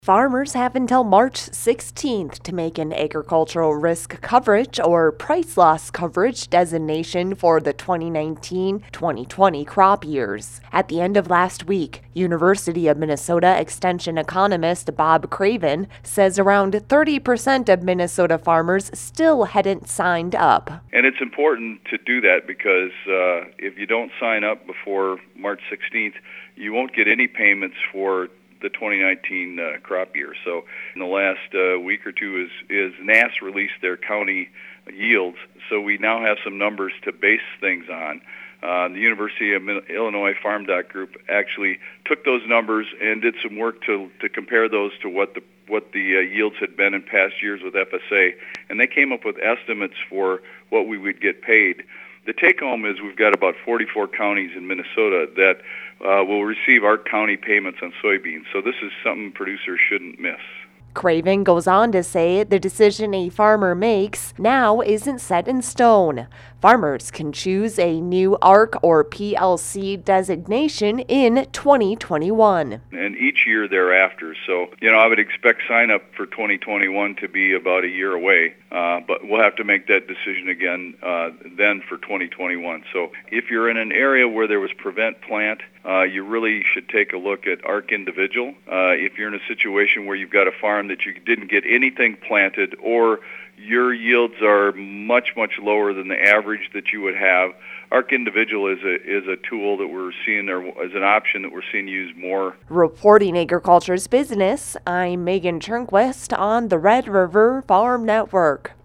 Farmers have until March 16th to make an agricultural risk coverage or price loss coverage designation for the 2019-2020 crop years. At the end of last week, University of Minnesota Extension economist Bob Craven says around 30% of Minnesota farmers still hadn't signed up. And it's important to do that because if you don't sign up before March 16th, you won't get any payments for the 2019 crop year. So in the last week or two is NASS released their county yields. So we now have some numbers to base things on. The University of Illinois Farm Doc Group actually took those numbers and did some work to compare those to what the yields had been in past years with FSA, and they came up with estimates for what we would get paid. The take-home is we've got about 44 counties in Minnesota that will receive our county payments on soybeans. So this is something producers shouldn't miss. Craven goes on to say the decision a farmer makes now isn't set in stone. Farmers can choose a new ARC or PLC designation in 2021. And each year thereafter. So, I would expect sign up for 2021 to be about a year away, but we'll have to make that decision again then for 2021. So if you're in an area where there was prevent plant, you really should take a look at ARC individual. If you're in a situation where you've got a farm that you didn't get anything planted or your yields are much, much lower than the average that you would have, ARC individual is a tool that we're seeing there as an option that we're seeing used more. Reporting Agriculture's Business, I'm Megan Turnquist on the Red River Farm Network.